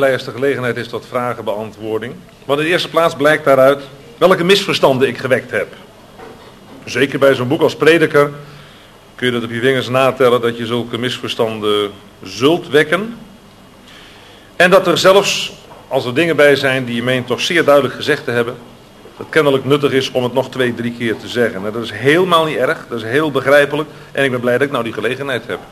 blij als de gelegenheid is tot vragenbeantwoording. Want in de eerste plaats blijkt daaruit welke misverstanden ik gewekt heb. Zeker bij zo'n boek als Prediker kun je dat op je vingers natellen dat je zulke misverstanden zult wekken. En dat er zelfs, als er dingen bij zijn die je meent toch zeer duidelijk gezegd te hebben, het kennelijk nuttig is om het nog 2, 3 keer te zeggen. Nou, dat is helemaal niet erg, dat is heel begrijpelijk en ik ben blij dat ik nou die gelegenheid heb.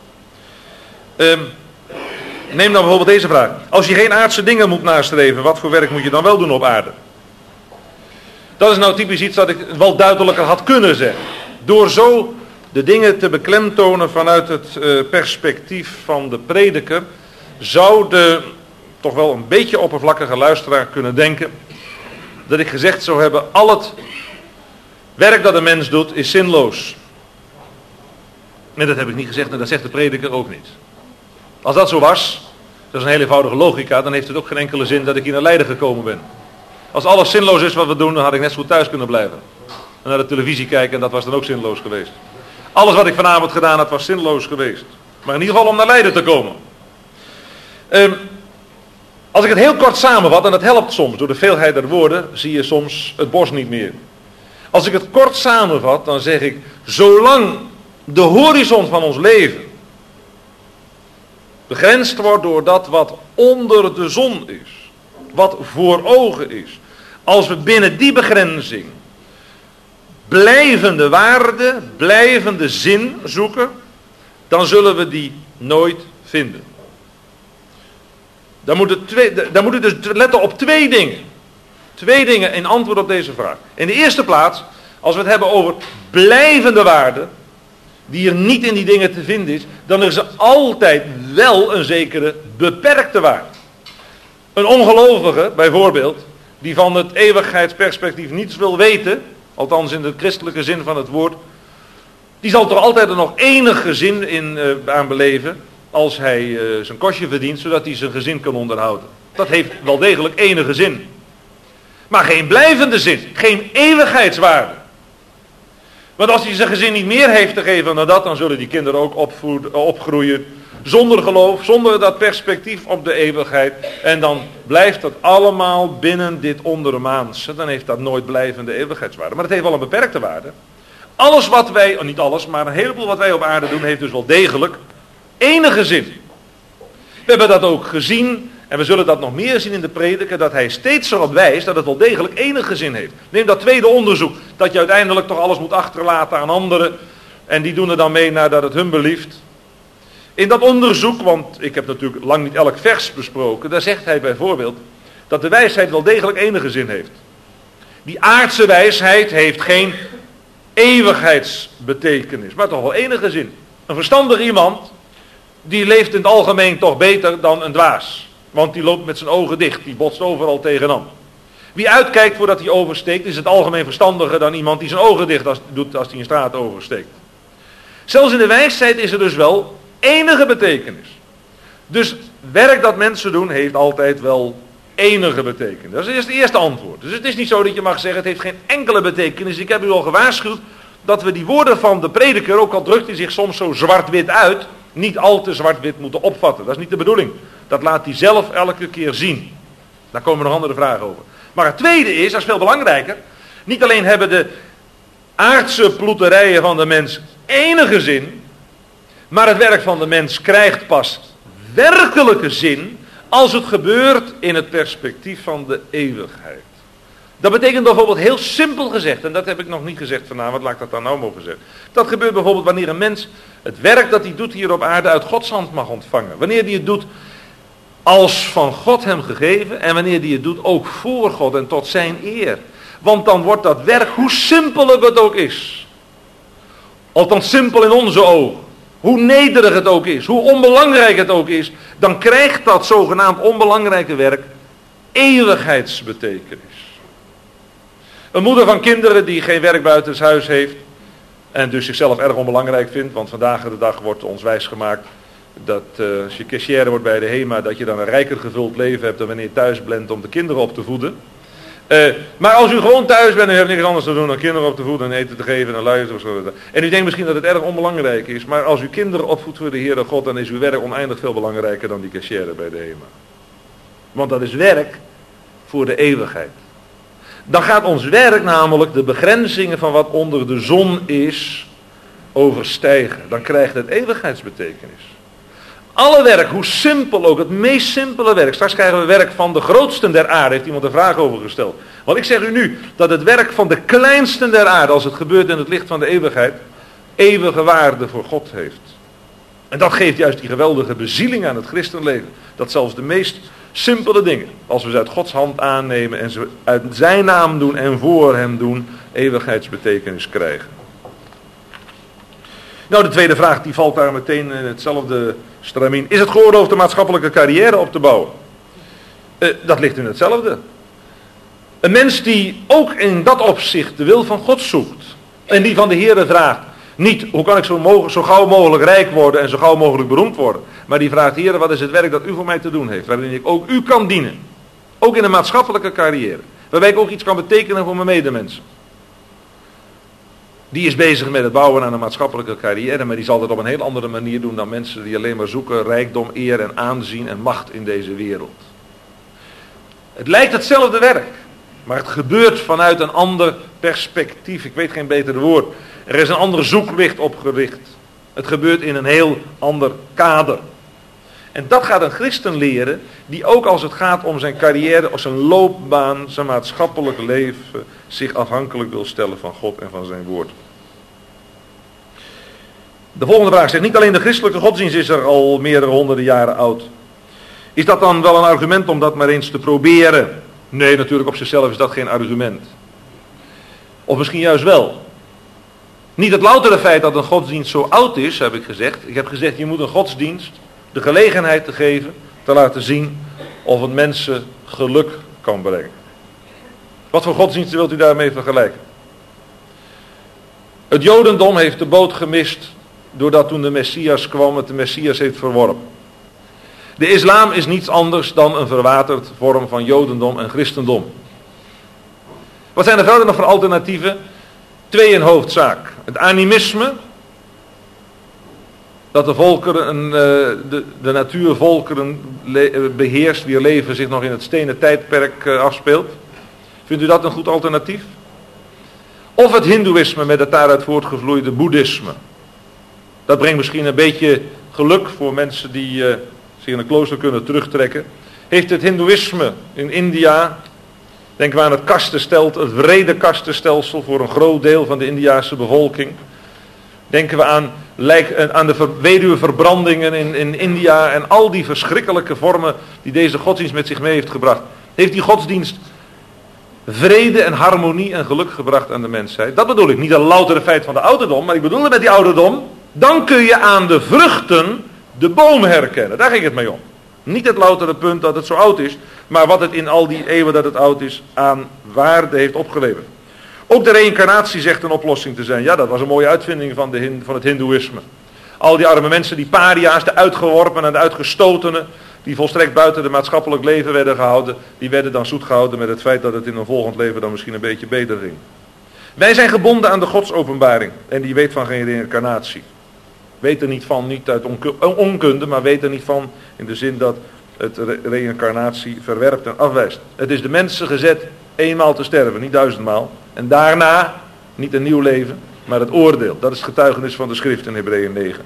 Neem dan bijvoorbeeld deze vraag. Als je geen aardse dingen moet nastreven, wat voor werk moet je dan wel doen op aarde? Dat is nou typisch iets dat ik wel duidelijker had kunnen zeggen. Door zo de dingen te beklemtonen vanuit het perspectief van de prediker, zou de toch wel een beetje oppervlakkige luisteraar kunnen denken dat ik gezegd zou hebben, al het werk dat een mens doet is zinloos. En dat heb ik niet gezegd en dat zegt de prediker ook niet. Als dat zo was, dat is een heel eenvoudige logica, dan heeft het ook geen enkele zin dat ik hier naar Leiden gekomen ben. Als alles zinloos is wat we doen, dan had ik net zo goed thuis kunnen blijven. En naar de televisie kijken en dat was dan ook zinloos geweest. Alles wat ik vanavond gedaan had was zinloos geweest. Maar in ieder geval om naar Leiden te komen. Als ik het heel kort samenvat, en dat helpt soms, door de veelheid der woorden zie je soms het bos niet meer. Als ik het kort samenvat, dan zeg ik, zolang de horizon van ons leven begrensd wordt door dat wat onder de zon is, wat voor ogen is, als we binnen die begrenzing blijvende waarde, blijvende zin zoeken, dan zullen we die nooit vinden. Dan moet je dus letten op 2 dingen. 2 dingen in antwoord op deze vraag. In de eerste plaats, als we het hebben over blijvende waarde, die er niet in die dingen te vinden is, dan is er altijd wel een zekere beperkte waarde. Een ongelovige, bijvoorbeeld, die van het eeuwigheidsperspectief niets wil weten, althans in de christelijke zin van het woord, die zal toch altijd er nog enige zin aan beleven als hij zijn kostje verdient, zodat hij zijn gezin kan onderhouden. Dat heeft wel degelijk enige zin. Maar geen blijvende zin, geen eeuwigheidswaarde. Want als hij zijn gezin niet meer heeft te geven dan dat, dan zullen die kinderen ook opgroeien zonder geloof, zonder dat perspectief op de eeuwigheid. En dan blijft dat allemaal binnen dit ondermaanse. Dan heeft dat nooit blijvende eeuwigheidswaarde. Maar het heeft wel een beperkte waarde. Alles wat wij, niet alles, maar een heleboel wat wij op aarde doen, heeft dus wel degelijk enige zin. We hebben dat ook gezien en we zullen dat nog meer zien in de prediker, dat hij steeds erop wijst dat het wel degelijk enige zin heeft. Neem dat tweede onderzoek, dat je uiteindelijk toch alles moet achterlaten aan anderen en die doen er dan mee nadat het hun belieft. In dat onderzoek, want ik heb natuurlijk lang niet elk vers besproken, daar zegt hij bijvoorbeeld dat de wijsheid wel degelijk enige zin heeft. Die aardse wijsheid heeft geen eeuwigheidsbetekenis, maar toch wel enige zin. Een verstandig iemand, die leeft in het algemeen toch beter dan een dwaas. Want die loopt met zijn ogen dicht, die botst overal tegenaan. Wie uitkijkt voordat hij oversteekt, is het algemeen verstandiger dan iemand die zijn ogen dicht doet als hij een straat oversteekt. Zelfs in de wijsheid is er dus wel enige betekenis. Dus werk dat mensen doen heeft altijd wel enige betekenis. Dat is het eerste antwoord. Dus het is niet zo dat je mag zeggen het heeft geen enkele betekenis. Ik heb u al gewaarschuwd dat we die woorden van de prediker, ook al drukt hij zich soms zo zwart-wit uit, niet al te zwart-wit moeten opvatten. Dat is niet de bedoeling. Dat laat hij zelf elke keer zien. Daar komen nog andere vragen over. Maar het tweede is, dat is veel belangrijker, niet alleen hebben de aardse ploeterijen van de mens enige zin, maar het werk van de mens krijgt pas werkelijke zin als het gebeurt in het perspectief van de eeuwigheid. Dat betekent bijvoorbeeld heel simpel gezegd, en dat heb ik nog niet gezegd vanavond, laat ik dat dan nou mogen zeggen. Dat gebeurt bijvoorbeeld wanneer een mens het werk dat hij doet hier op aarde uit Gods hand mag ontvangen. Wanneer hij het doet als van God hem gegeven en wanneer hij het doet ook voor God en tot zijn eer. Want dan wordt dat werk, hoe simpel het ook is, althans simpel in onze ogen, hoe nederig het ook is, hoe onbelangrijk het ook is, dan krijgt dat zogenaamd onbelangrijke werk eeuwigheidsbetekenis. Een moeder van kinderen die geen werk buitenshuis heeft en dus zichzelf erg onbelangrijk vindt, want vandaag de dag wordt ons wijsgemaakt dat als je cashier wordt bij de HEMA, dat je dan een rijker gevuld leven hebt dan wanneer je thuis bent om de kinderen op te voeden. Maar als u gewoon thuis bent en u hebt niks anders te doen dan kinderen op te voeden en eten te geven en luisteren. En u denkt misschien dat het erg onbelangrijk is, maar als u kinderen opvoedt voor de Heere God, dan is uw werk oneindig veel belangrijker dan die cashier bij de HEMA. Want dat is werk voor de eeuwigheid. Dan gaat ons werk namelijk de begrenzingen van wat onder de zon is overstijgen. Dan krijgt het eeuwigheidsbetekenis. Alle werk, hoe simpel ook, het meest simpele werk. Straks krijgen we werk van de grootsten der aarde, heeft iemand een vraag over gesteld. Want ik zeg u nu dat het werk van de kleinsten der aarde, als het gebeurt in het licht van de eeuwigheid, eeuwige waarde voor God heeft. En dat geeft juist die geweldige bezieling aan het christenleven. Dat zelfs de meest simpele dingen, als we ze uit Gods hand aannemen en ze uit zijn naam doen en voor hem doen, eeuwigheidsbetekenis krijgen. Nou, de tweede vraag die valt daar meteen in hetzelfde stramien. Is het geoorloofd de maatschappelijke carrière op te bouwen? Dat ligt in hetzelfde. Een mens die ook in dat opzicht de wil van God zoekt en die van de Heere vraagt, niet hoe kan ik zo gauw mogelijk rijk worden en zo gauw mogelijk beroemd worden, maar die vraagt, Heere, wat is het werk dat u voor mij te doen heeft, waarin ik ook u kan dienen. Ook in een maatschappelijke carrière, waarbij ik ook iets kan betekenen voor mijn medemensen. Die is bezig met het bouwen aan een maatschappelijke carrière, maar die zal dat op een heel andere manier doen dan mensen die alleen maar zoeken rijkdom, eer en aanzien en macht in deze wereld. Het lijkt hetzelfde werk, maar het gebeurt vanuit een ander perspectief. Ik weet geen beter woord. Er is een ander zoeklicht opgericht. Het gebeurt in een heel ander kader. En dat gaat een christen leren die ook als het gaat om zijn carrière, of zijn loopbaan, zijn maatschappelijk leven, zich afhankelijk wil stellen van God en van zijn woord. De volgende vraag zegt, niet alleen de christelijke godsdienst is er al meerdere honderden jaren oud. Is dat dan wel een argument om dat maar eens te proberen? Nee, natuurlijk op zichzelf is dat geen argument. Of misschien juist wel. Niet het loutere feit dat een godsdienst zo oud is, heb ik gezegd. Ik heb gezegd, je moet een godsdienst de gelegenheid te geven, te laten zien of het mensen geluk kan brengen. Wat voor godsdiensten wilt u daarmee vergelijken? Het Jodendom heeft de boot gemist doordat toen de Messias kwam het de Messias heeft verworpen. De islam is niets anders dan een verwaterd vorm van Jodendom en Christendom. Wat zijn er verder nog voor alternatieven? Twee in hoofdzaak. Het animisme, dat de volkeren, de natuurvolkeren beheerst, wier leven zich nog in het stenen tijdperk afspeelt. Vindt u dat een goed alternatief? Of het hindoeïsme met het daaruit voortgevloeide boeddhisme. Dat brengt misschien een beetje geluk voor mensen die zich in een klooster kunnen terugtrekken. Heeft het hindoeïsme in India, denken we aan het kastenstelsel, het wrede kastenstelsel voor een groot deel van de Indiase bevolking. Denken we aan de weduweverbrandingen in India en al die verschrikkelijke vormen die deze godsdienst met zich mee heeft gebracht. Heeft die godsdienst vrede en harmonie en geluk gebracht aan de mensheid? Dat bedoel ik, niet een loutere feit van de ouderdom, maar ik bedoel met die ouderdom, dan kun je aan de vruchten de boom herkennen. Daar ging het mee om. Niet het loutere punt dat het zo oud is, maar wat het in al die eeuwen dat het oud is aan waarde heeft opgeleverd. Ook de reïncarnatie zegt een oplossing te zijn. Ja, dat was een mooie uitvinding van het hindoeïsme. Al die arme mensen, die paria's, de uitgeworpenen en de uitgestotenen, die volstrekt buiten het maatschappelijk leven werden gehouden, die werden dan zoet gehouden met het feit dat het in een volgend leven dan misschien een beetje beter ging. Wij zijn gebonden aan de godsopenbaring en die weet van geen reïncarnatie. Weet er niet van, niet uit onkunde, maar weet er niet van in de zin dat het reïncarnatie verwerpt en afwijst. Het is de mensen gezet eenmaal te sterven, niet 1000-maal. En daarna niet een nieuw leven, maar het oordeel. Dat is het getuigenis van de schrift in Hebreeën 9.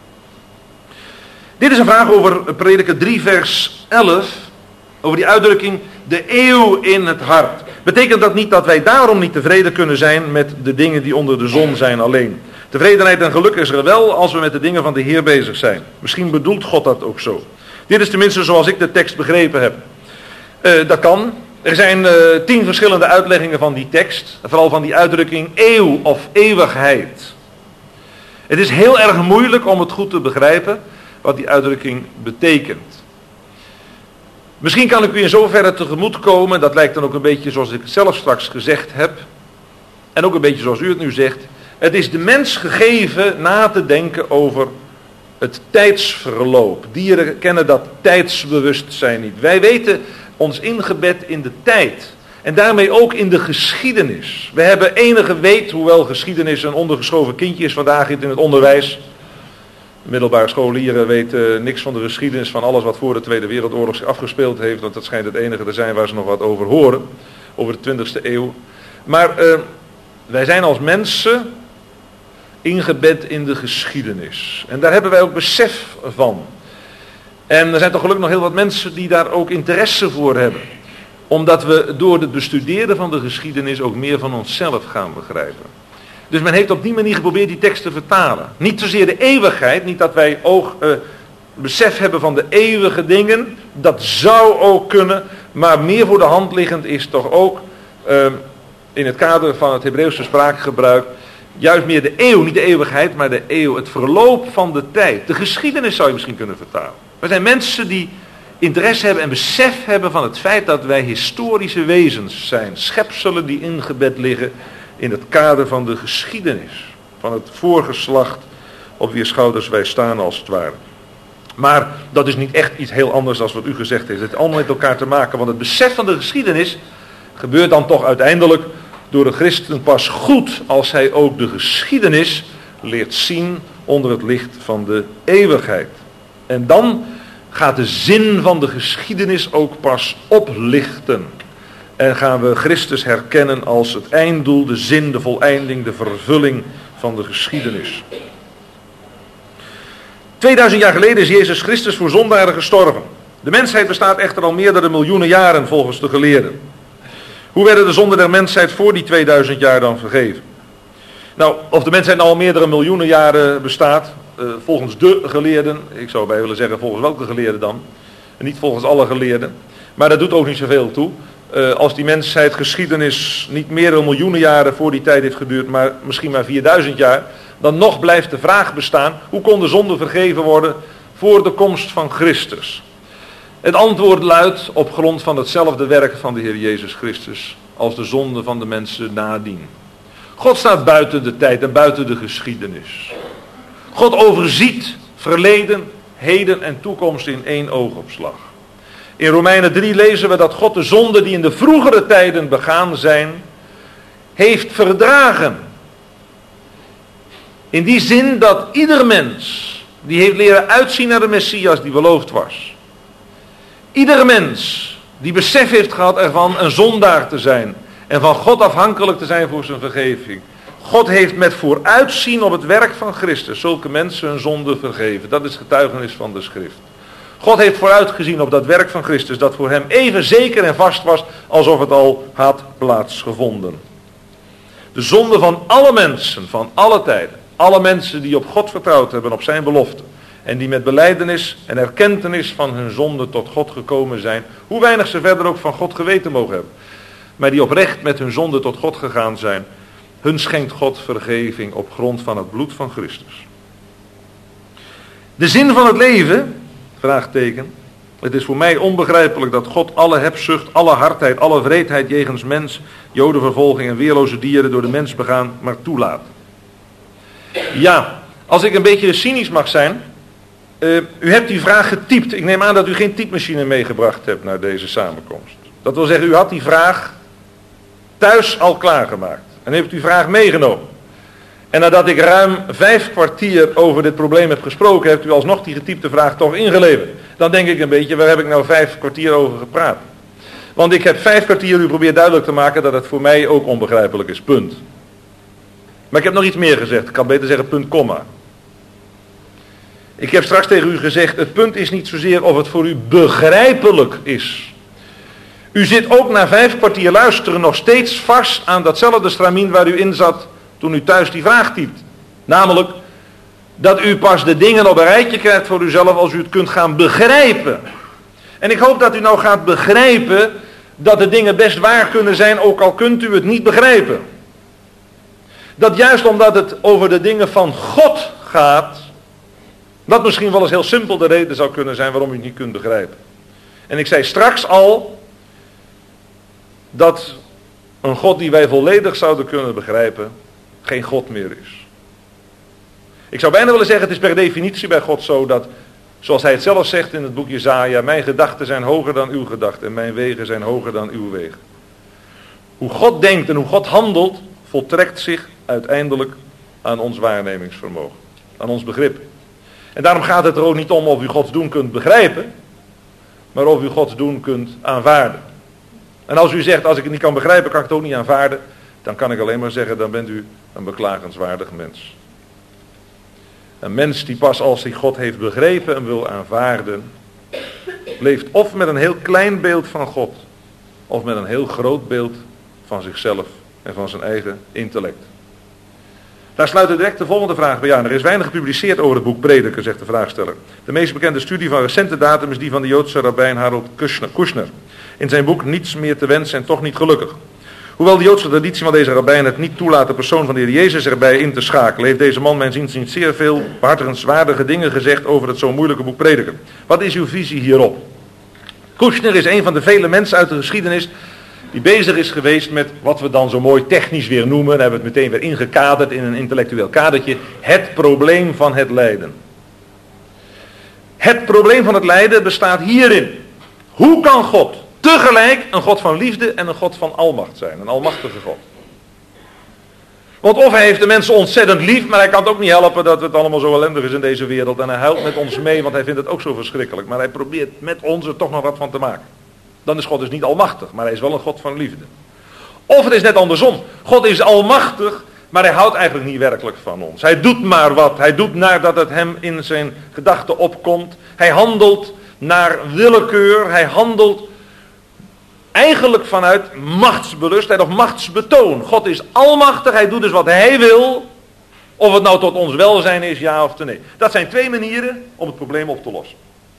Dit is een vraag over Prediker 3 vers 11. Over die uitdrukking, de eeuw in het hart. Betekent dat niet dat wij daarom niet tevreden kunnen zijn met de dingen die onder de zon zijn alleen? Tevredenheid en geluk is er wel als we met de dingen van de Heer bezig zijn. Misschien bedoelt God dat ook zo. Dit is tenminste zoals ik de tekst begrepen heb. Dat kan. Er zijn 10 verschillende uitleggingen van die tekst. Vooral van die uitdrukking eeuw of eeuwigheid. Het is heel erg moeilijk om het goed te begrijpen wat die uitdrukking betekent. Misschien kan ik u in zoverre tegemoet komen, dat lijkt dan ook een beetje zoals ik het zelf straks gezegd heb. En ook een beetje zoals u het nu zegt. Het is de mens gegeven na te denken over het tijdsverloop. Dieren kennen dat tijdsbewustzijn niet. Wij weten ons ingebed in de tijd. En daarmee ook in de geschiedenis. We hebben enige weet, hoewel geschiedenis een ondergeschoven kindje is vandaag in het onderwijs. Middelbare scholieren weten niks van de geschiedenis van alles wat voor de Tweede Wereldoorlog zich afgespeeld heeft, want dat schijnt het enige te zijn waar ze nog wat over horen, over de 20e eeuw. Maar wij zijn als mensen ingebed in de geschiedenis. En daar hebben wij ook besef van. En er zijn toch gelukkig nog heel wat mensen die daar ook interesse voor hebben. Omdat we door het bestuderen van de geschiedenis ook meer van onszelf gaan begrijpen. Dus men heeft op die manier geprobeerd die tekst te vertalen. Niet zozeer de eeuwigheid, niet dat wij besef hebben van de eeuwige dingen. Dat zou ook kunnen, maar meer voor de hand liggend is toch ook in het kader van het Hebreeuwse spraakgebruik juist meer de eeuw, niet de eeuwigheid, maar de eeuw, het verloop van de tijd. De geschiedenis zou je misschien kunnen vertalen. We zijn mensen die interesse hebben en besef hebben van het feit dat wij historische wezens zijn. Schepselen die ingebed liggen in het kader van de geschiedenis. Van het voorgeslacht op wier schouders wij staan als het ware. Maar dat is niet echt iets heel anders dan wat u gezegd heeft. Het heeft allemaal met elkaar te maken, want het besef van de geschiedenis gebeurt dan toch uiteindelijk door de christen pas goed als hij ook de geschiedenis leert zien onder het licht van de eeuwigheid. En dan gaat de zin van de geschiedenis ook pas oplichten. En gaan we Christus herkennen als het einddoel, de zin, de voleinding, de vervulling van de geschiedenis. 2000 jaar geleden is Jezus Christus voor zondaren gestorven. De mensheid bestaat echter al meerdere miljoenen jaren volgens de geleerden. Hoe werden de zonden der mensheid voor die 2000 jaar dan vergeven? Nou, of de mensheid al meerdere miljoenen jaren bestaat, volgens de geleerden, ik zou bij willen zeggen volgens welke geleerden dan, en niet volgens alle geleerden, maar dat doet ook niet zoveel toe. Als die mensheid geschiedenis niet meerdere miljoenen jaren voor die tijd heeft geduurd, maar misschien maar 4000 jaar, dan nog blijft de vraag bestaan, hoe kon de zonde vergeven worden voor de komst van Christus? Het antwoord luidt op grond van hetzelfde werk van de Heer Jezus Christus als de zonde van de mensen nadien. God staat buiten de tijd en buiten de geschiedenis. God overziet verleden, heden en toekomst in één oogopslag. In Romeinen 3 lezen we dat God de zonden die in de vroegere tijden begaan zijn, heeft verdragen. In die zin dat ieder mens die heeft leren uitzien naar de Messias die beloofd was. Ieder mens die besef heeft gehad ervan een zondaar te zijn en van God afhankelijk te zijn voor zijn vergeving. God heeft met vooruitzien op het werk van Christus zulke mensen hun zonde vergeven. Dat is getuigenis van de schrift. God heeft vooruitgezien op dat werk van Christus dat voor hem even zeker en vast was alsof het al had plaatsgevonden. De zonde van alle mensen, van alle tijden, alle mensen die op God vertrouwd hebben, op zijn belofte. En die met belijdenis en erkentenis van hun zonde tot God gekomen zijn. Hoe weinig ze verder ook van God geweten mogen hebben. Maar die oprecht met hun zonde tot God gegaan zijn. Hun schenkt God vergeving op grond van het bloed van Christus. De zin van het leven, vraagteken. Het is voor mij onbegrijpelijk dat God alle hebzucht, alle hardheid, alle wreedheid jegens mens, jodenvervolging en weerloze dieren door de mens begaan, maar toelaat. Ja, als ik een beetje cynisch mag zijn. U hebt die vraag getypt. Ik neem aan dat u geen typemachine meegebracht hebt naar deze samenkomst. Dat wil zeggen, u had die vraag thuis al klaargemaakt. En heeft die vraag meegenomen. En nadat ik ruim 5 kwartier over dit probleem heb gesproken, hebt u alsnog die getypte vraag toch ingeleverd. Dan denk ik een beetje, waar heb ik nou 5 kwartier over gepraat? Want ik heb 5 kwartier u probeerd duidelijk te maken dat het voor mij ook onbegrijpelijk is, punt. Maar ik heb nog iets meer gezegd, ik kan beter zeggen punt, komma. Ik heb straks tegen u gezegd, het punt is niet zozeer of het voor u begrijpelijk is. U zit ook na 5 kwartier luisteren nog steeds vast aan datzelfde stramien waar u in zat toen u thuis die vraag typt. Namelijk, dat u pas de dingen op een rijtje krijgt voor uzelf als u het kunt gaan begrijpen. En ik hoop dat u nou gaat begrijpen dat de dingen best waar kunnen zijn, ook al kunt u het niet begrijpen. Dat juist omdat het over de dingen van God gaat, dat misschien wel eens heel simpel de reden zou kunnen zijn waarom u het niet kunt begrijpen. En ik zei straks al dat een God die wij volledig zouden kunnen begrijpen geen God meer is. Ik zou bijna willen zeggen, het is per definitie bij God zo dat, zoals hij het zelf zegt in het boek Jesaja, mijn gedachten zijn hoger dan uw gedachten en mijn wegen zijn hoger dan uw wegen. Hoe God denkt en hoe God handelt, voltrekt zich uiteindelijk aan ons waarnemingsvermogen, aan ons begrip. En daarom gaat het er ook niet om of u Gods doen kunt begrijpen, maar of u Gods doen kunt aanvaarden. En als u zegt, als ik het niet kan begrijpen, kan ik het ook niet aanvaarden, dan kan ik alleen maar zeggen, dan bent u een beklagenswaardig mens. Een mens die pas als hij God heeft begrepen en wil aanvaarden, leeft of met een heel klein beeld van God, of met een heel groot beeld van zichzelf en van zijn eigen intellect. Daar sluit direct de volgende vraag bij aan. Er is weinig gepubliceerd over het boek Prediker, zegt de vraagsteller. De meest bekende studie van recente datum is die van de Joodse rabbijn Harold Kushner. In zijn boek Niets meer te wensen en toch niet gelukkig. Hoewel de Joodse traditie van deze rabbijn het niet toelaat de persoon van de Heer Jezus erbij in te schakelen, heeft deze man mijns inziens zeer veel behartigenswaardige dingen gezegd over het zo moeilijke boek Prediker. Wat is uw visie hierop? Kushner is een van de vele mensen uit de geschiedenis die bezig is geweest met wat we dan zo mooi technisch weer noemen, en hebben we het meteen weer ingekaderd in een intellectueel kadertje, het probleem van het lijden. Het probleem van het lijden bestaat hierin. Hoe kan God tegelijk een God van liefde en een God van almacht zijn, een almachtige God? Want of hij heeft de mensen ontzettend lief, maar hij kan het ook niet helpen dat het allemaal zo ellendig is in deze wereld, en hij huilt met ons mee, want hij vindt het ook zo verschrikkelijk, maar hij probeert met ons er toch nog wat van te maken. Dan is God dus niet almachtig, maar hij is wel een God van liefde. Of het is net andersom. God is almachtig, maar hij houdt eigenlijk niet werkelijk van ons. Hij doet maar wat. Hij doet nadat het hem in zijn gedachten opkomt. Hij handelt naar willekeur. Hij handelt eigenlijk vanuit machtsbelustheid of machtsbetoon. God is almachtig, hij doet dus wat hij wil. Of het nou tot ons welzijn is, ja of nee. Dat zijn twee manieren om het probleem op te lossen.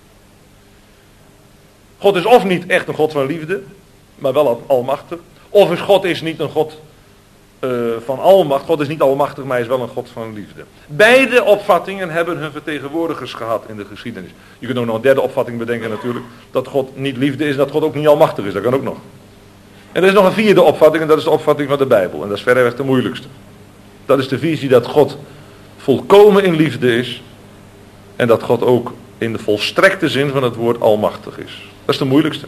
God is of niet echt een God van liefde, maar wel almachtig. Of God is niet een God van almacht. God is niet almachtig, maar hij is wel een God van liefde. Beide opvattingen hebben hun vertegenwoordigers gehad in de geschiedenis. Je kunt ook nog een derde opvatting bedenken natuurlijk. Dat God niet liefde is en dat God ook niet almachtig is. Dat kan ook nog. En er is nog een vierde opvatting en dat is de opvatting van de Bijbel. En dat is verreweg de moeilijkste. Dat is de visie dat God volkomen in liefde is. En dat God ook in de volstrekte zin van het woord almachtig is. Dat is de moeilijkste.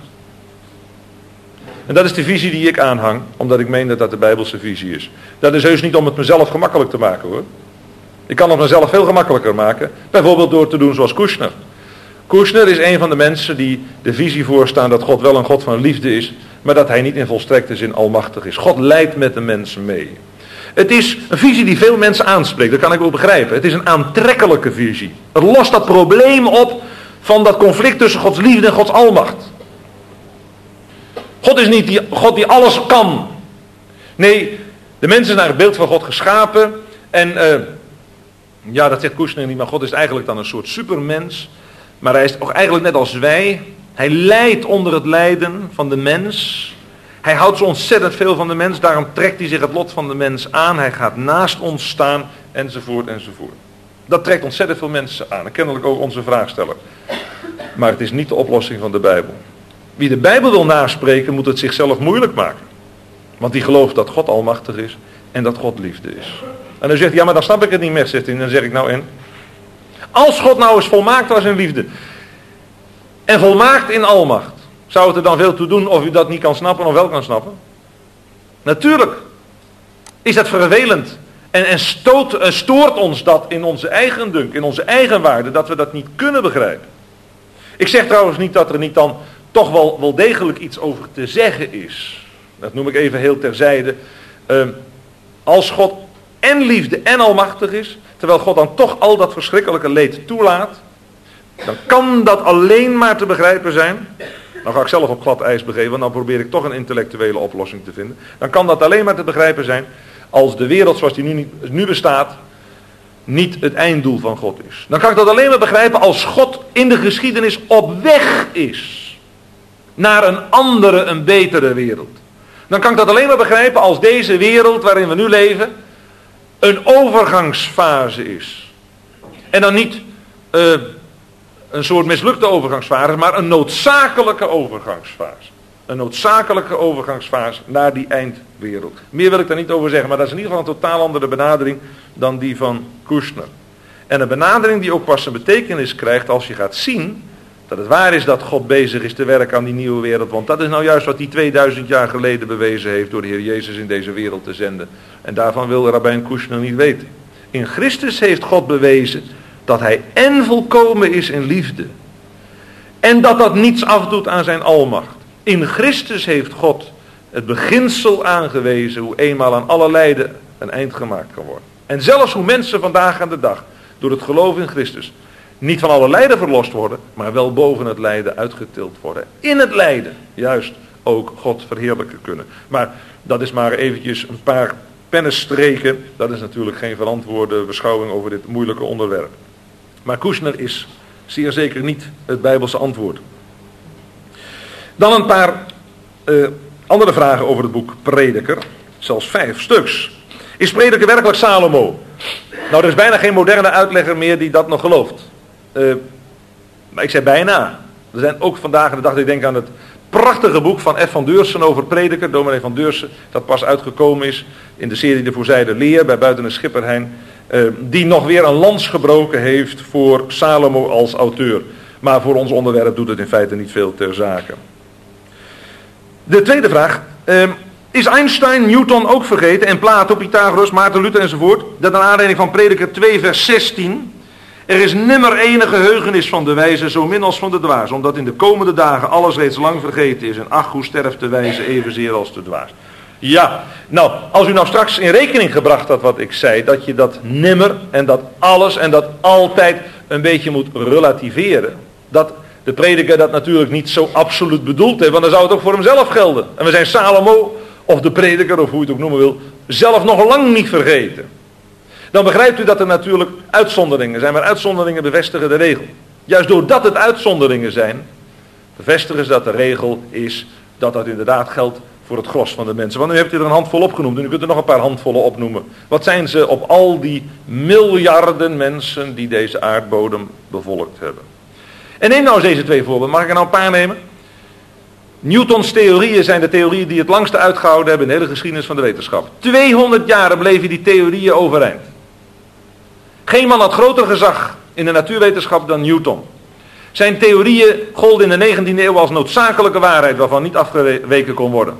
En dat is de visie die ik aanhang, omdat ik meen dat dat de Bijbelse visie is. Dat is heus niet om het mezelf gemakkelijk te maken hoor. Ik kan het mezelf veel gemakkelijker maken, bijvoorbeeld door te doen zoals Kushner. Kushner is een van de mensen die de visie voorstaan dat God wel een God van liefde is, maar dat hij niet in volstrekte zin almachtig is. God leidt met de mensen mee. Het is een visie die veel mensen aanspreekt, dat kan ik ook begrijpen. Het is een aantrekkelijke visie. Het lost dat probleem op van dat conflict tussen Gods liefde en Gods almacht. God is niet die God die alles kan. Nee, de mens is naar het beeld van God geschapen. En ja, dat zegt Kushner niet, maar God is eigenlijk dan een soort supermens. Maar hij is ook eigenlijk net als wij. Hij lijdt onder het lijden van de mens. Hij houdt zo ontzettend veel van de mens. Daarom trekt hij zich het lot van de mens aan. Hij gaat naast ons staan, enzovoort, enzovoort. Dat trekt ontzettend veel mensen aan. En kennelijk ook onze vraagsteller. Maar het is niet de oplossing van de Bijbel. Wie de Bijbel wil naspreken, moet het zichzelf moeilijk maken. Want die gelooft dat God almachtig is en dat God liefde is. En dan zegt hij, ja maar dan snap ik het niet meer, zegt hij. En dan zeg ik nou en? Als God nou eens volmaakt was in liefde en volmaakt in almacht, zou het er dan veel toe doen of u dat niet kan snappen of wel kan snappen? Natuurlijk is dat vervelend. En stoort ons dat in onze eigen dunk, in onze eigen waarde, dat we dat niet kunnen begrijpen. Ik zeg trouwens niet dat er niet dan toch wel degelijk iets over te zeggen is. Dat noem ik even heel terzijde. Als God en liefde en almachtig is, terwijl God dan toch al dat verschrikkelijke leed toelaat, dan kan dat alleen maar te begrijpen zijn. Dan ga ik zelf op glad ijs begeven, want dan probeer ik toch een intellectuele oplossing te vinden. Dan kan dat alleen maar te begrijpen zijn als de wereld zoals die nu bestaat niet het einddoel van God is. Dan kan ik dat alleen maar begrijpen als God in de geschiedenis op weg is naar een andere, een betere wereld. Dan kan ik dat alleen maar begrijpen als deze wereld waarin we nu leven een overgangsfase is. En dan niet een soort mislukte overgangsfase, maar een noodzakelijke overgangsfase. Een noodzakelijke overgangsfase naar die eindwereld. Meer wil ik daar niet over zeggen, maar dat is in ieder geval een totaal andere benadering dan die van Kushner. En een benadering die ook pas een betekenis krijgt als je gaat zien dat het waar is dat God bezig is te werken aan die nieuwe wereld. Want dat is nou juist wat hij 2000 jaar geleden bewezen heeft door de Heer Jezus in deze wereld te zenden. En daarvan wil rabbijn Kushner niet weten. In Christus heeft God bewezen dat hij en volkomen is in liefde. En dat dat niets afdoet aan zijn almacht. In Christus heeft God het beginsel aangewezen hoe eenmaal aan alle lijden een eind gemaakt kan worden. En zelfs hoe mensen vandaag aan de dag door het geloof in Christus niet van alle lijden verlost worden, maar wel boven het lijden uitgetild worden. In het lijden juist ook God verheerlijken kunnen. Maar dat is maar eventjes een paar pennenstreken. Dat is natuurlijk geen verantwoorde beschouwing over dit moeilijke onderwerp. Maar Kushner is zeer zeker niet het Bijbelse antwoord. Dan een paar andere vragen over het boek Prediker. Zelfs 5 stuks. Is Prediker werkelijk Salomo? Nou, er is bijna geen moderne uitlegger meer die dat nog gelooft. Maar ik zei bijna. Er zijn ook vandaag de dag, ik denk aan het prachtige boek van F. van Deursen over Prediker, dominee van Deursen, dat pas uitgekomen is in de serie De Voorzijde Leer bij Buiten de Schipperheijn, die nog weer een lans gebroken heeft voor Salomo als auteur. Maar voor ons onderwerp doet het in feite niet veel ter zake. De tweede vraag, is Einstein, Newton ook vergeten en Plato, Pythagoras, Maarten Luther enzovoort, dat naar aanleiding van Prediker 2 vers 16... Er is nimmer enige geheugenis van de wijze, zo min als van de dwaas, omdat in de komende dagen alles reeds lang vergeten is. En ach, hoe sterft de wijze evenzeer als de dwaas. Ja, nou, als u nou straks in rekening gebracht had wat ik zei, dat je dat nimmer en dat alles en dat altijd een beetje moet relativeren. Dat de prediker dat natuurlijk niet zo absoluut bedoeld heeft, want dan zou het ook voor hemzelf gelden. En we zijn Salomo, of de prediker, of hoe je het ook noemen wil, zelf nog lang niet vergeten. Dan begrijpt u dat er natuurlijk uitzonderingen zijn, maar uitzonderingen bevestigen de regel. Juist doordat het uitzonderingen zijn, bevestigen ze dat de regel is dat dat inderdaad geldt voor het gros van de mensen. Want nu hebt u er een handvol opgenoemd en u kunt er nog een paar handvollen opnoemen. Wat zijn ze op al die miljarden mensen die deze aardbodem bevolkt hebben? En neem nou eens deze 2 voorbeelden. Mag ik er nou een paar nemen? Newtons theorieën zijn de theorieën die het langste uitgehouden hebben in de hele geschiedenis van de wetenschap. 200 jaar bleven die theorieën overeind. Geen man had groter gezag in de natuurwetenschap dan Newton. Zijn theorieën golden in de 19e eeuw als noodzakelijke waarheid waarvan niet afgeweken kon worden.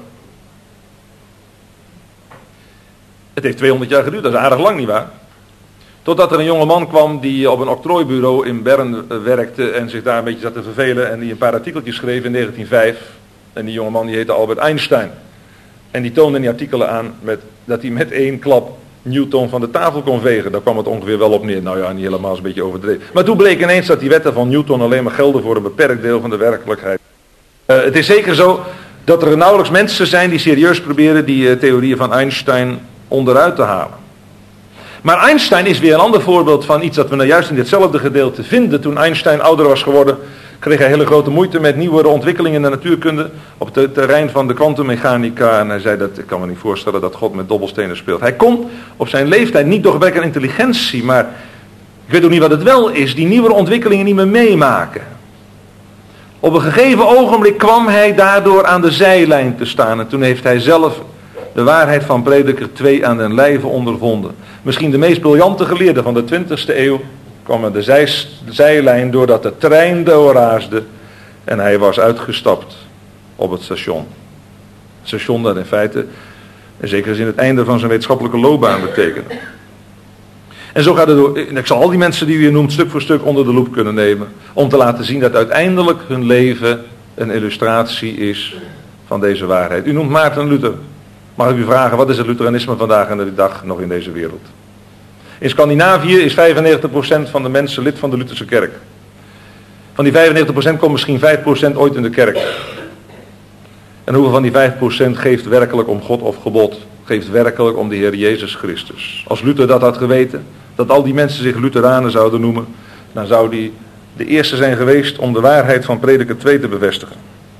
Het heeft 200 jaar geduurd, dat is aardig lang nietwaar? Totdat er een jonge man kwam die op een octrooibureau in Bern werkte en zich daar een beetje zat te vervelen en die een paar artikeltjes schreef in 1905. En die jonge man die heette Albert Einstein. En die toonde in die artikelen aan dat hij met 1 klap Newton van de tafel kon vegen. Daar kwam het ongeveer wel op neer. Nou ja, niet helemaal, is een beetje overdreven. Maar toen bleek ineens dat die wetten van Newton alleen maar gelden voor een beperkt deel van de werkelijkheid. Het is zeker zo dat er nauwelijks mensen zijn die serieus proberen die theorieën van Einstein onderuit te halen. Maar Einstein is weer een ander voorbeeld van iets dat we nou juist in ditzelfde gedeelte vinden. Toen Einstein ouder was geworden, kreeg hij hele grote moeite met nieuwere ontwikkelingen in de natuurkunde op het terrein van de kwantummechanica. En hij zei dat, ik kan me niet voorstellen dat God met dobbelstenen speelt. Hij kon op zijn leeftijd niet door gebrek aan intelligentie, maar ik weet ook niet wat het wel is, die nieuwere ontwikkelingen niet meer meemaken. Op een gegeven ogenblik kwam hij daardoor aan de zijlijn te staan en toen heeft hij zelf de waarheid van Prediker 2 aan den lijve ondervonden. Misschien de meest briljante geleerde van de 20e eeuw kwam aan de zijlijn doordat de trein doorraasde en hij was uitgestapt op het station. Het station dat in feite, in zekere zin, het einde van zijn wetenschappelijke loopbaan betekende. En zo gaat het door. Ik zal al die mensen die u hier noemt stuk voor stuk onder de loep kunnen nemen, om te laten zien dat uiteindelijk hun leven een illustratie is van deze waarheid. U noemt Maarten Luther. Mag ik u vragen, wat is het Lutheranisme vandaag aan de dag nog in deze wereld? In Scandinavië is 95% van de mensen lid van de Lutherse kerk. Van die 95% komt misschien 5% ooit in de kerk. En hoeveel van die 5% geeft werkelijk om God of gebod? Geeft werkelijk om de Heer Jezus Christus? Als Luther dat had geweten, dat al die mensen zich Lutheranen zouden noemen, dan zou die de eerste zijn geweest om de waarheid van Prediker 2 te bevestigen.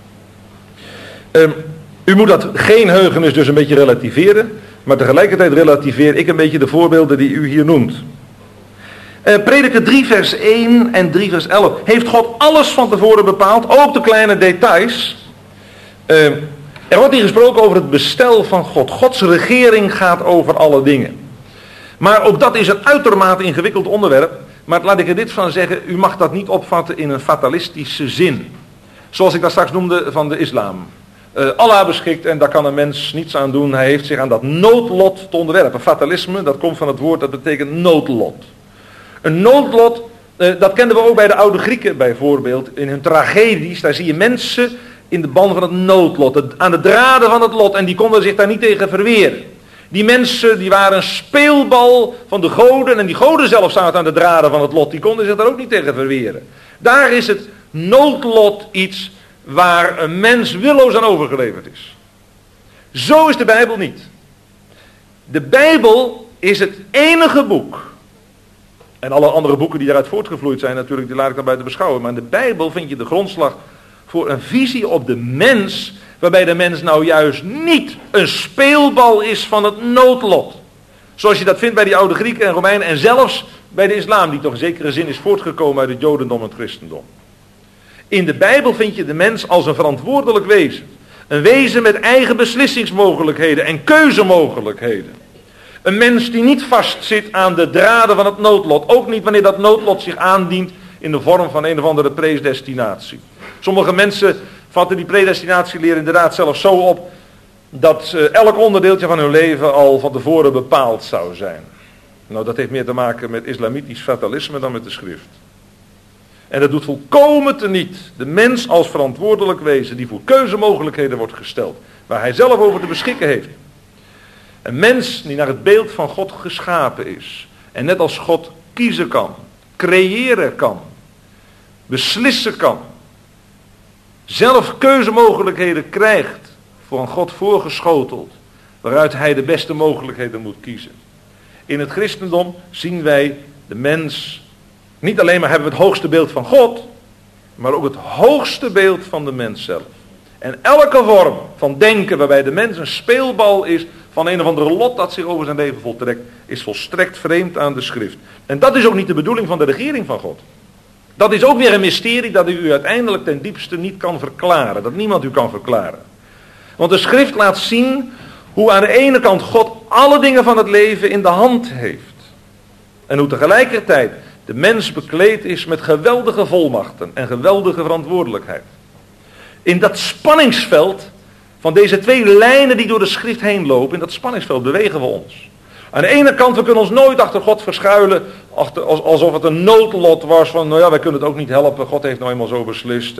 U moet dat geen geheugenis dus een beetje relativeren, maar tegelijkertijd relativeer ik een beetje de voorbeelden die u hier noemt. Prediker 3 vers 1 en 3 vers 11. Heeft God alles van tevoren bepaald, ook de kleine details? Er wordt hier gesproken over het bestel van God. Gods regering gaat over alle dingen. Maar ook dat is een uitermate ingewikkeld onderwerp. Maar laat ik er dit van zeggen, u mag dat niet opvatten in een fatalistische zin. Zoals ik dat straks noemde van de islam. Allah beschikt en daar kan een mens niets aan doen. Hij heeft zich aan dat noodlot te onderwerpen. Fatalisme, dat komt van het woord dat betekent noodlot. Een noodlot Dat kenden we ook bij de oude Grieken bijvoorbeeld. In hun tragedies, daar zie je mensen in de ban van het noodlot, aan de draden van het lot, en die konden zich daar niet tegen verweren. Die mensen die waren een speelbal van de goden, en die goden zelf zaten aan de draden van het lot, die konden zich daar ook niet tegen verweren. Daar is het noodlot iets waar een mens willoos aan overgeleverd is. Zo is de Bijbel niet. De Bijbel is het enige boek. En alle andere boeken die daaruit voortgevloeid zijn natuurlijk, die laat ik dan buiten beschouwen. Maar in de Bijbel vind je de grondslag voor een visie op de mens, waarbij de mens nou juist niet een speelbal is van het noodlot. Zoals je dat vindt bij die oude Grieken en Romeinen en zelfs bij de islam, die toch in zekere zin is voortgekomen uit het jodendom en het christendom. In de Bijbel vind je de mens als een verantwoordelijk wezen. Een wezen met eigen beslissingsmogelijkheden en keuzemogelijkheden. Een mens die niet vastzit aan de draden van het noodlot. Ook niet wanneer dat noodlot zich aandient in de vorm van een of andere predestinatie. Sommige mensen vatten die predestinatieleer inderdaad zelfs zo op dat elk onderdeeltje van hun leven al van tevoren bepaald zou zijn. Nou, dat heeft meer te maken met islamitisch fatalisme dan met de schrift. En dat doet volkomen teniet de mens als verantwoordelijk wezen die voor keuzemogelijkheden wordt gesteld, waar hij zelf over te beschikken heeft. Een mens die naar het beeld van God geschapen is en net als God kiezen kan, creëren kan, beslissen kan, zelf keuzemogelijkheden krijgt, voor een God voorgeschoteld, waaruit hij de beste mogelijkheden moet kiezen. In het christendom zien wij de mens, niet alleen maar hebben we het hoogste beeld van God, maar ook het hoogste beeld van de mens zelf. En elke vorm van denken waarbij de mens een speelbal is van een of andere lot dat zich over zijn leven voltrekt, is volstrekt vreemd aan de schrift. En dat is ook niet de bedoeling van de regering van God. Dat is ook weer een mysterie dat u uiteindelijk ten diepste niet kan verklaren. Dat niemand u kan verklaren. Want de schrift laat zien hoe aan de ene kant God alle dingen van het leven in de hand heeft. En hoe tegelijkertijd de mens bekleed is met geweldige volmachten en geweldige verantwoordelijkheid. In dat spanningsveld van deze twee lijnen die door de schrift heen lopen, in dat spanningsveld bewegen we ons. Aan de ene kant, we kunnen ons nooit achter God verschuilen, alsof het een noodlot was van, nou ja, wij kunnen het ook niet helpen, God heeft nou eenmaal zo beslist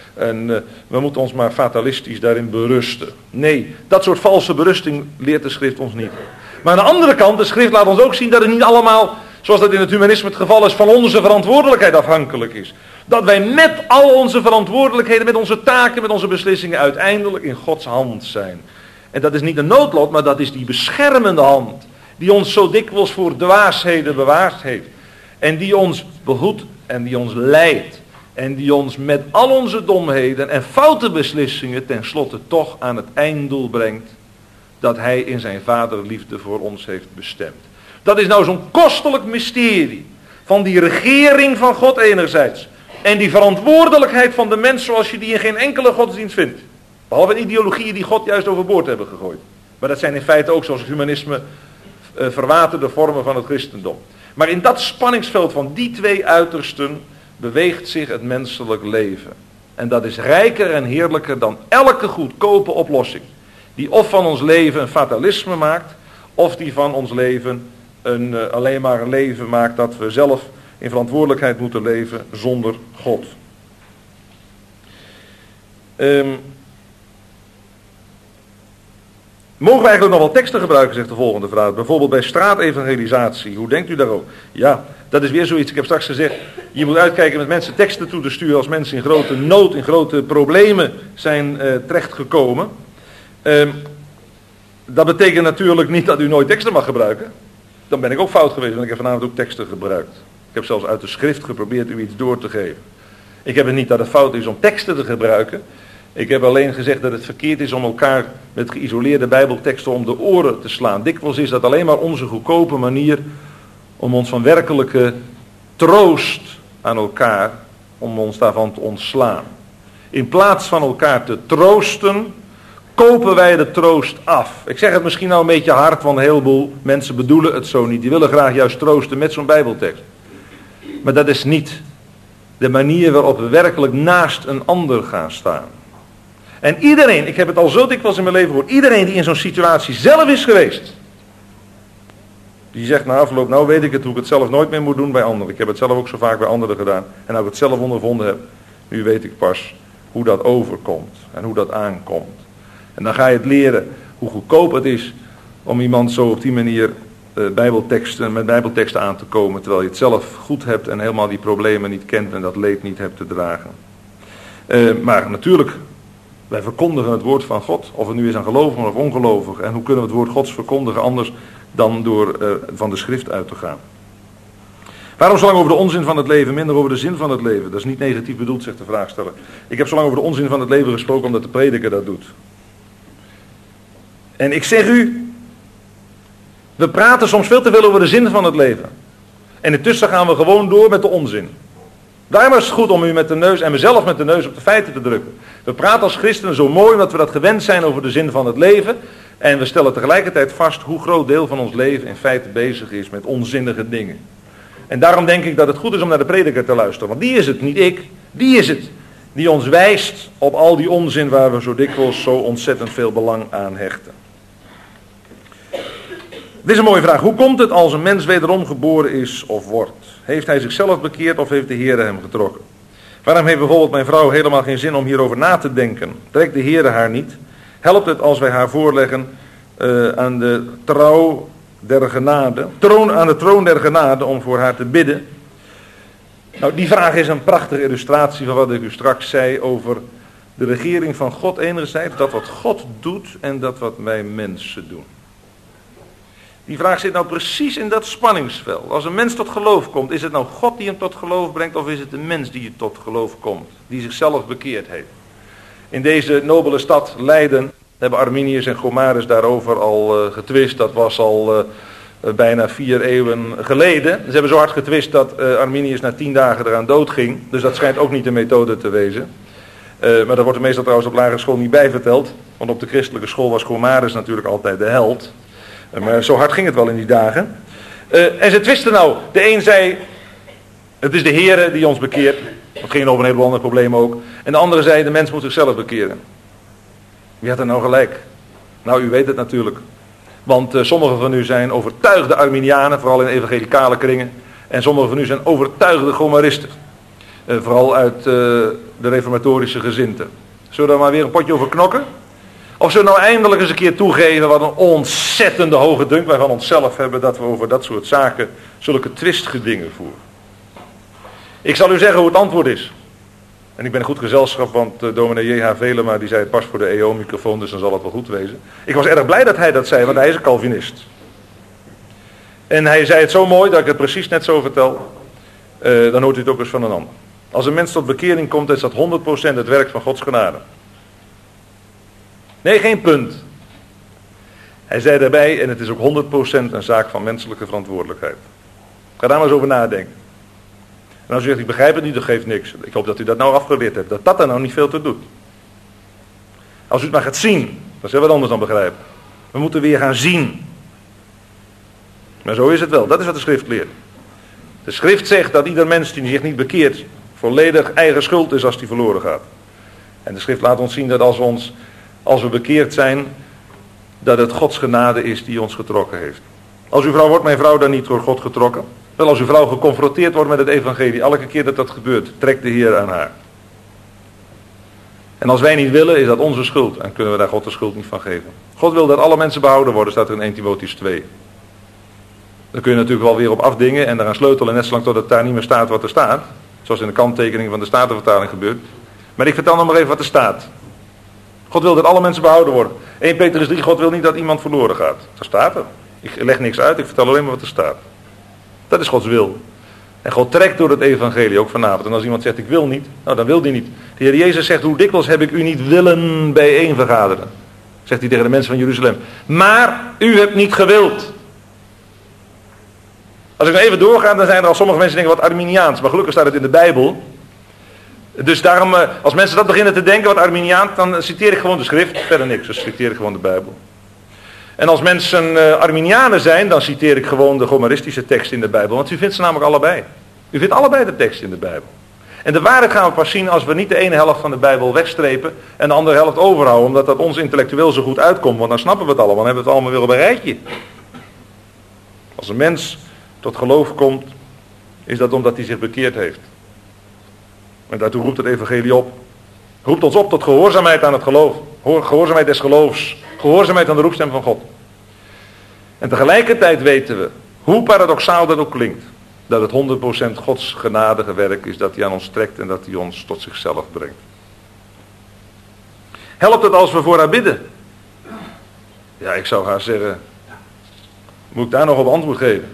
en we moeten ons maar fatalistisch daarin berusten. Nee, dat soort valse berusting leert de schrift ons niet. Maar aan de andere kant, de schrift laat ons ook zien dat het niet allemaal, zoals dat in het humanisme het geval is, van onze verantwoordelijkheid afhankelijk is. Dat wij met al onze verantwoordelijkheden, met onze taken, met onze beslissingen uiteindelijk in Gods hand zijn. En dat is niet een noodlot, maar dat is die beschermende hand die ons zo dikwijls voor dwaasheden bewaard heeft. En die ons behoedt en die ons leidt. En die ons met al onze domheden en foute beslissingen tenslotte toch aan het einddoel brengt dat hij in zijn vaderliefde voor ons heeft bestemd. Dat is nou zo'n kostelijk mysterie van die regering van God enerzijds. En die verantwoordelijkheid van de mens zoals je die in geen enkele godsdienst vindt. Behalve ideologieën die God juist overboord hebben gegooid. Maar dat zijn in feite ook zoals het humanisme verwaterde vormen van het christendom. Maar in dat spanningsveld van die twee uitersten beweegt zich het menselijk leven. En dat is rijker en heerlijker dan elke goedkope oplossing. Die of van ons leven een fatalisme maakt, of die van ons leven alleen maar een leven maakt dat we zelf in verantwoordelijkheid moeten leven zonder God. Mogen we eigenlijk nog wel teksten gebruiken, zegt de volgende vraag. Bijvoorbeeld bij straatevangelisatie. Hoe denkt u daarover? Ja, dat is weer zoiets. Ik heb straks gezegd, je moet uitkijken met mensen teksten toe te sturen als mensen in grote nood, in grote problemen zijn terechtgekomen. Dat betekent natuurlijk niet dat u nooit teksten mag gebruiken. Dan ben ik ook fout geweest, want ik heb vanavond ook teksten gebruikt. Ik heb zelfs uit de schrift geprobeerd u iets door te geven. Ik heb het niet dat het fout is om teksten te gebruiken. Ik heb alleen gezegd dat het verkeerd is om elkaar met geïsoleerde bijbelteksten om de oren te slaan. Dikwijls is dat alleen maar onze goedkope manier om ons van werkelijke troost aan elkaar, om ons daarvan te ontslaan. In plaats van elkaar te troosten, kopen wij de troost af. Ik zeg het misschien nou een beetje hard, want een heleboel mensen bedoelen het zo niet. Die willen graag juist troosten met zo'n bijbeltekst. Maar dat is niet de manier waarop we werkelijk naast een ander gaan staan. En iedereen, ik heb het al zo dikwijls in mijn leven gehoord, iedereen die in zo'n situatie zelf is geweest, Die zegt na afloop, nou weet ik het, hoe ik het zelf nooit meer moet doen bij anderen. Ik heb het zelf ook zo vaak bij anderen gedaan. En nou ik het zelf ondervonden heb, nu weet ik pas hoe dat overkomt en hoe dat aankomt. En dan ga je het leren hoe goedkoop het is om iemand zo op die manier met bijbelteksten aan te komen, terwijl je het zelf goed hebt en helemaal die problemen niet kent en dat leed niet hebt te dragen. Maar natuurlijk, wij verkondigen het woord van God, of het nu is aan gelovigen of ongelovigen. En hoe kunnen we het woord Gods verkondigen anders dan door van de schrift uit te gaan. Waarom zo lang over de onzin van het leven, minder over de zin van het leven? Dat is niet negatief bedoeld, zegt de vraagsteller. Ik heb zo lang over de onzin van het leven gesproken omdat de prediker dat doet. En ik zeg u, we praten soms veel te veel over de zin van het leven. En intussen gaan we gewoon door met de onzin. Daarom is het goed om u met de neus en mezelf met de neus op de feiten te drukken. We praten als christenen zo mooi omdat we dat gewend zijn over de zin van het leven. En we stellen tegelijkertijd vast hoe groot deel van ons leven in feite bezig is met onzinnige dingen. En daarom denk ik dat het goed is om naar de prediker te luisteren. Want die is het, niet ik. Die is het die ons wijst op al die onzin waar we zo dikwijls zo ontzettend veel belang aan hechten. Dit is een mooie vraag. Hoe komt het als een mens wederom geboren is of wordt? Heeft hij zichzelf bekeerd of heeft de Heere hem getrokken? Waarom heeft bijvoorbeeld mijn vrouw helemaal geen zin om hierover na te denken? Trekt de Heere haar niet? Helpt het als wij haar voorleggen aan de trouw der genade, aan de troon der genade om voor haar te bidden? Nou, die vraag is een prachtige illustratie van wat ik u straks zei over de regering van God enerzijds, dat wat God doet en dat wat wij mensen doen. Die vraag zit nou precies in dat spanningsveld. Als een mens tot geloof komt, is het nou God die hem tot geloof brengt of is het de mens die tot geloof komt, die zichzelf bekeerd heeft? In deze nobele stad Leiden hebben Arminius en Gomarus daarover al getwist. Dat was al bijna 4 eeuwen geleden. Ze hebben zo hard getwist dat Arminius na 10 dagen eraan dood ging. Dus dat schijnt ook niet de methode te wezen. Maar dat wordt er meestal trouwens op lagere school niet bij verteld. Want op de christelijke school was Gomarus natuurlijk altijd de held. Maar zo hard ging het wel in die dagen. En ze twisten nou. De een zei, het is de Heere die ons bekeert. Dat ging over een heleboel andere problemen ook. En de andere zei, de mens moet zichzelf bekeren. Wie had er nou gelijk? Nou, u weet het natuurlijk. Want sommigen van u zijn overtuigde Arminianen, vooral in evangelicale kringen. En sommigen van u zijn overtuigde Gomaristen. Vooral uit de reformatorische gezindten. Zullen we daar maar weer een potje over knokken? Of zullen we nou eindelijk eens een keer toegeven wat een ontzettende hoge dunk wij van onszelf hebben, dat we over dat soort zaken zulke twistgedingen voeren? Ik zal u zeggen hoe het antwoord is. En ik ben een goed gezelschap, want dominee J.H. Velema die zei het pas voor de EO-microfoon, dus dan zal het wel goed wezen. Ik was erg blij dat hij dat zei, want hij is een Calvinist. En hij zei het zo mooi dat ik het precies net zo vertel. Dan hoort u het ook eens van een ander. Als een mens tot bekering komt, is dat 100% het werk van Gods genade. Nee, geen punt. Hij zei daarbij, en het is ook 100% een zaak van menselijke verantwoordelijkheid. Ga daar maar eens over nadenken. En als u zegt, ik begrijp het niet, dat geeft niks. Ik hoop dat u dat nou afgeleerd hebt, dat er nou niet veel te doet. Als u het maar gaat zien, dat is wat anders dan begrijpen. We moeten weer gaan zien. Maar zo is het wel, dat is wat de schrift leert. De schrift zegt dat ieder mens die zich niet bekeert, volledig eigen schuld is als die verloren gaat. En de schrift laat ons zien dat als we bekeerd zijn, dat het Gods genade is die ons getrokken heeft. Als uw vrouw wordt mijn vrouw dan niet door God getrokken? Wel, als uw vrouw geconfronteerd wordt met het evangelie, elke keer dat dat gebeurt, trekt de Heer aan haar. En als wij niet willen, is dat onze schuld. En kunnen we daar God de schuld niet van geven. God wil dat alle mensen behouden worden, staat er in 1 Timotheüs 2. Dan kun je natuurlijk wel weer op afdingen en eraan sleutelen, net zolang tot het daar niet meer staat wat er staat. Zoals in de kanttekening van de Statenvertaling gebeurt. Maar ik vertel nog maar even wat er staat. God wil dat alle mensen behouden worden. 1 Petrus 3, God wil niet dat iemand verloren gaat. Dat staat er. Ik leg niks uit, ik vertel alleen maar wat er staat. Dat is Gods wil. En God trekt door het evangelie, ook vanavond. En als iemand zegt, ik wil niet, nou dan wil die niet. De Heer Jezus zegt, hoe dikwijls heb ik u niet willen bijeen vergaderen. Zegt hij tegen de mensen van Jeruzalem. Maar u hebt niet gewild. Als ik nou even doorga, dan zijn er al sommige mensen die denken wat Arminiaans. Maar gelukkig staat het in de Bijbel. Dus daarom, als mensen dat beginnen te denken, wat Arminiaans, dan citeer ik gewoon de schrift. Verder niks, dus citeer ik gewoon de Bijbel. En als mensen Arminianen zijn, dan citeer ik gewoon de Gomaristische tekst in de Bijbel. Want u vindt ze namelijk allebei. U vindt allebei de tekst in de Bijbel. En de waarheid gaan we pas zien als we niet de ene helft van de Bijbel wegstrepen en de andere helft overhouden. Omdat dat ons intellectueel zo goed uitkomt. Want dan snappen we het allemaal, dan hebben we het allemaal weer op een rijtje. Als een mens tot geloof komt, is dat omdat hij zich bekeerd heeft. En daartoe roept het evangelie op. Roept ons op tot gehoorzaamheid aan het geloof. Gehoorzaamheid des geloofs. Gehoorzaamheid aan de roepstem van God. En tegelijkertijd weten we, hoe paradoxaal dat ook klinkt, dat het 100% Gods genadige werk is dat hij aan ons trekt en dat hij ons tot zichzelf brengt. Helpt het als we voor haar bidden? Ja, ik zou haar zeggen, moet ik daar nog op antwoord geven?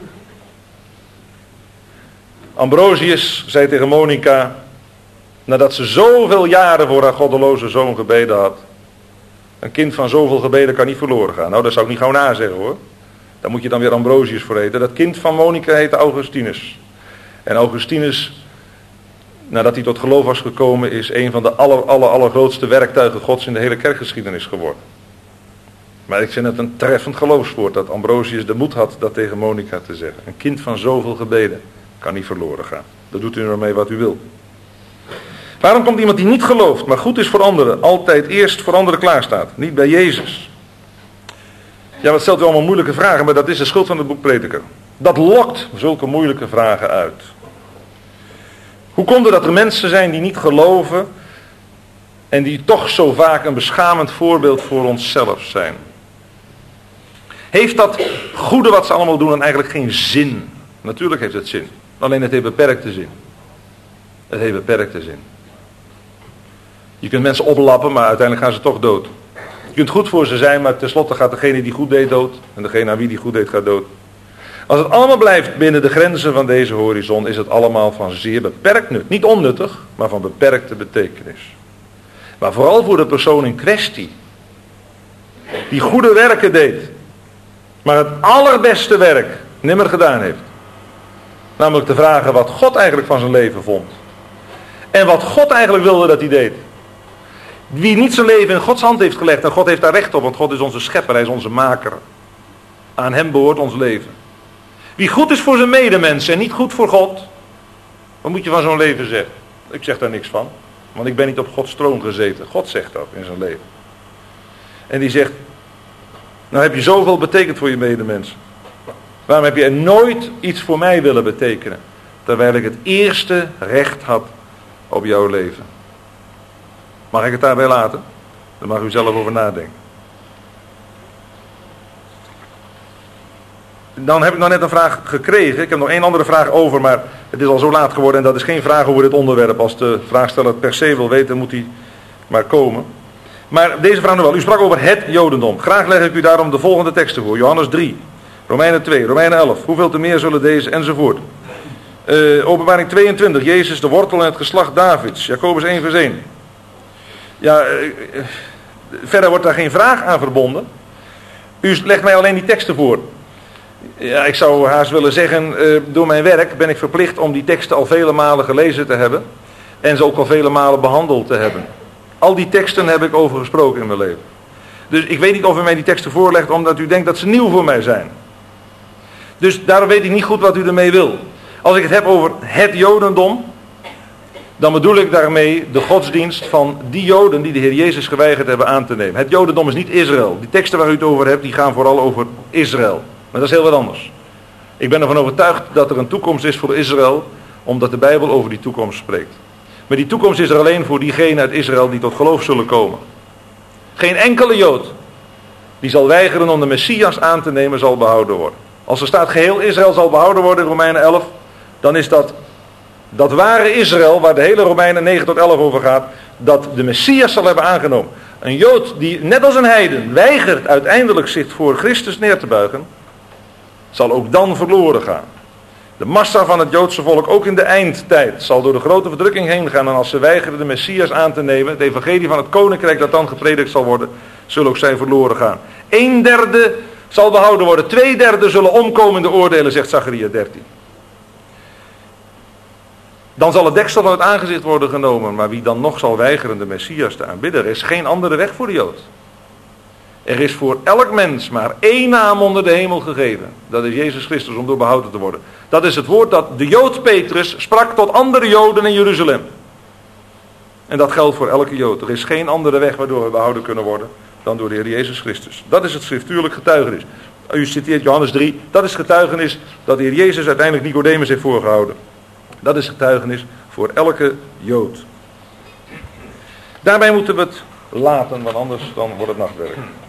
Ambrosius zei tegen Monica, nadat ze zoveel jaren voor haar goddeloze zoon gebeden had, een kind van zoveel gebeden kan niet verloren gaan. Nou, dat zou ik niet gauw nazeggen hoor. Daar moet je dan weer Ambrosius voor heten. Dat kind van Monica heette Augustinus. En Augustinus, nadat hij tot geloof was gekomen, is een van de allergrootste werktuigen Gods in de hele kerkgeschiedenis geworden. Maar ik vind het een treffend geloofswoord dat Ambrosius de moed had dat tegen Monica te zeggen. Een kind van zoveel gebeden kan niet verloren gaan. Daar doet u ermee wat u wilt. Waarom komt iemand die niet gelooft, maar goed is voor anderen, altijd eerst voor anderen klaarstaat? Niet bij Jezus. Ja, dat stelt u allemaal moeilijke vragen, maar dat is de schuld van het boek Prediker. Dat lokt zulke moeilijke vragen uit. Hoe komt het dat er mensen zijn die niet geloven en die toch zo vaak een beschamend voorbeeld voor onszelf zijn? Heeft dat goede wat ze allemaal doen dan eigenlijk geen zin? Natuurlijk heeft het zin, alleen het heeft beperkte zin. Het heeft beperkte zin. Je kunt mensen oplappen, maar uiteindelijk gaan ze toch dood. Je kunt goed voor ze zijn, maar tenslotte gaat degene die goed deed dood. En degene aan wie die goed deed gaat dood. Als het allemaal blijft binnen de grenzen van deze horizon, is het allemaal van zeer beperkt nut. Niet onnuttig, maar van beperkte betekenis. Maar vooral voor de persoon in kwestie. Die goede werken deed. Maar het allerbeste werk nimmer gedaan heeft. Namelijk te vragen wat God eigenlijk van zijn leven vond. En wat God eigenlijk wilde dat hij deed. Wie niet zijn leven in Gods hand heeft gelegd, en God heeft daar recht op, want God is onze schepper, hij is onze maker. Aan hem behoort ons leven. Wie goed is voor zijn medemens en niet goed voor God, wat moet je van zo'n leven zeggen? Ik zeg daar niks van, want ik ben niet op Gods troon gezeten. God zegt dat in zijn leven. En die zegt, nou heb je zoveel betekend voor je medemens. Waarom heb je nooit iets voor mij willen betekenen, terwijl ik het eerste recht had op jouw leven? Mag ik het daarbij laten? Daar mag u zelf over nadenken. Dan heb ik nog net een vraag gekregen. Ik heb nog één andere vraag over, maar het is al zo laat geworden en dat is geen vraag over dit onderwerp. Als de vraagsteller het per se wil weten, moet hij maar komen. Maar deze vraag nog wel. U sprak over het Jodendom. Graag leg ik u daarom de volgende teksten voor. Johannes 3, Romeinen 2, Romeinen 11. Hoeveel te meer zullen deze enzovoort. Openbaring 22. Jezus de wortel en het geslacht Davids. Jacobus 1 vers 1. Ja, verder wordt daar geen vraag aan verbonden. U legt mij alleen die teksten voor. Ja, ik zou haast willen zeggen, door mijn werk ben ik verplicht om die teksten al vele malen gelezen te hebben. En ze ook al vele malen behandeld te hebben. Al die teksten heb ik over gesproken in mijn leven. Dus ik weet niet of u mij die teksten voorlegt omdat u denkt dat ze nieuw voor mij zijn. Dus daarom weet ik niet goed wat u ermee wil. Als ik het heb over het Jodendom, dan bedoel ik daarmee de godsdienst van die Joden die de Heer Jezus geweigerd hebben aan te nemen. Het Jodendom is niet Israël. Die teksten waar u het over hebt, die gaan vooral over Israël. Maar dat is heel wat anders. Ik ben ervan overtuigd dat er een toekomst is voor Israël, omdat de Bijbel over die toekomst spreekt. Maar die toekomst is er alleen voor diegenen uit Israël die tot geloof zullen komen. Geen enkele Jood die zal weigeren om de Messias aan te nemen zal behouden worden. Als er staat geheel Israël zal behouden worden in Romeinen 11, dan is dat ware Israël, waar de hele Romeinen 9 tot 11 over gaat, dat de Messias zal hebben aangenomen. Een Jood die, net als een heiden, weigert uiteindelijk zich voor Christus neer te buigen, zal ook dan verloren gaan. De massa van het Joodse volk, ook in de eindtijd, zal door de grote verdrukking heen gaan. En als ze weigeren de Messias aan te nemen, het evangelie van het koninkrijk dat dan gepredikt zal worden, zullen ook zij verloren gaan. 1/3 zal behouden worden, 2/3 zullen omkomen in de oordelen, zegt Zacharia 13. Dan zal het deksel van het aangezicht worden genomen, maar wie dan nog zal weigeren de Messias te aanbidden, er is geen andere weg voor de Jood. Er is voor elk mens maar één naam onder de hemel gegeven. Dat is Jezus Christus, om door behouden te worden. Dat is het woord dat de Jood Petrus sprak tot andere Joden in Jeruzalem. En dat geldt voor elke Jood. Er is geen andere weg waardoor we behouden kunnen worden dan door de Heer Jezus Christus. Dat is het schriftuurlijk getuigenis. U citeert Johannes 3. Dat is getuigenis dat de Heer Jezus uiteindelijk Nicodemus heeft voorgehouden. Dat is getuigenis voor elke Jood. Daarbij moeten we het laten, want anders dan wordt het nachtwerk.